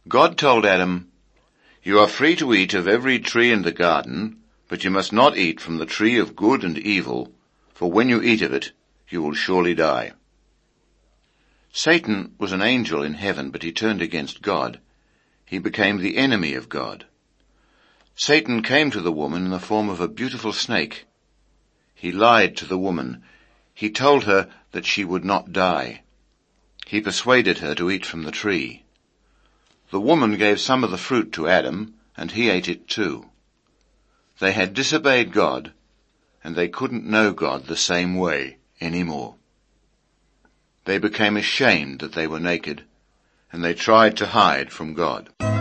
God told Adam, "You are free to eat of every tree in the garden, but you must not eat from the tree of good and evil, for when you eat of it, you will surely die." Satan was an angel in heaven, but he turned against God. He became the enemy of God. Satan came to the woman in the form of a beautiful snake. He lied to the woman. He told her that she would not die. He persuaded her to eat from the tree. The woman gave some of the fruit to Adam, and he ate it too. They had disobeyed God, and they couldn't know God the same way anymore. They became ashamed that they were naked, and they tried to hide from God.